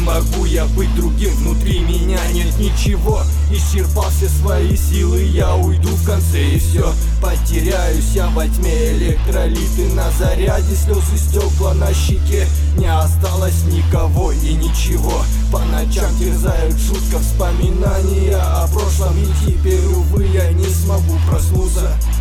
могу я быть другим, внутри меня нет ничего. Исчерпал все свои силы, я уйду в конце и все. Потеряюсь я во тьме, электролиты на заряде, слезы, стекла на щеке. Не осталось никого и ничего. По ночам терзают жутко вспоминания о прошлом, и теперь, увы, я не смогу проснуться.